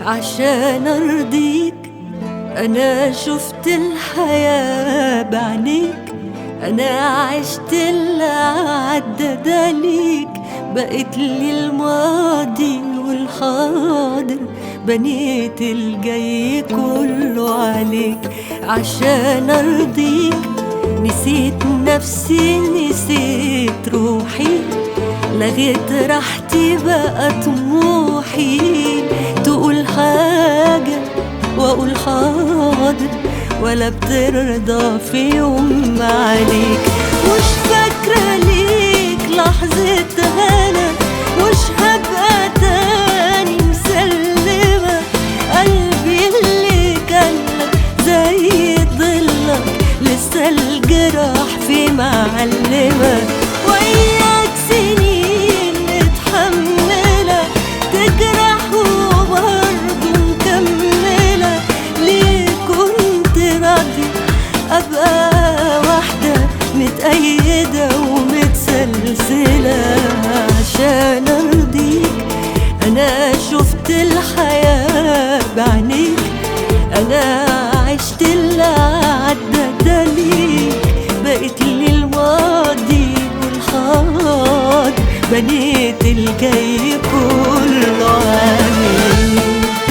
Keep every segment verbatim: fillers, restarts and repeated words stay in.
عشان ارضيك انا شفت الحياة بعينيك، انا عشت اللي عدى ده ليك، بقيت لي الماضي والحاضر، بنيت الجاي كله عليك. عشان ارضيك نسيت نفسي نسيت روحي، لغيت راحتي بقى طموحي، تقول حاجة واقول حاضر، ولا بترضى في يوم عليك. مش فاكرة ليك لحظة هنا، مش هبقى تاني مسلمة، قلبي اللي كان لك زي ضلك، لسه الجراح في معلمة. وياك سنين متحملة تجرح وبرضه مكملة، ليه كنت راضي أبقى واحدة متأيدة ومتسلسلة؟ عشان أرضيك أنا شفت الحياة بعينيك، أنا عشت اللي عدى ده ليك، بقيت لي الماضي والحاضر، بنيت الجاي كله عليك.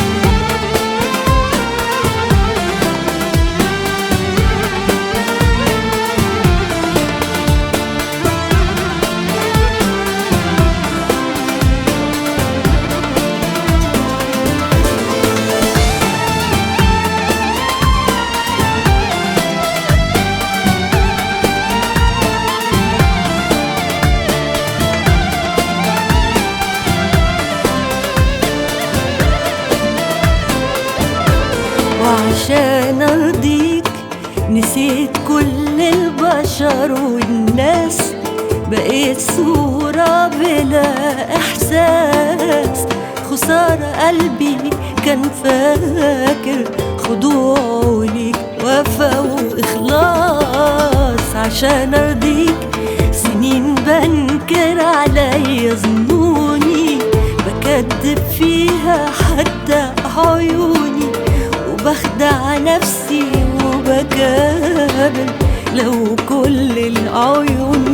وعشان ارضيك نسيت كل البشر والناس، بقيت صورة بلا احساس. خسارة قلبي كان فاكر خضوعه ليك وفا واخلاص. عشان ارضيك سنين بنكر عليا ظنوني، بكدب فيها حتى عيوني، وبخدع نفسي وبكابر لو كل العيون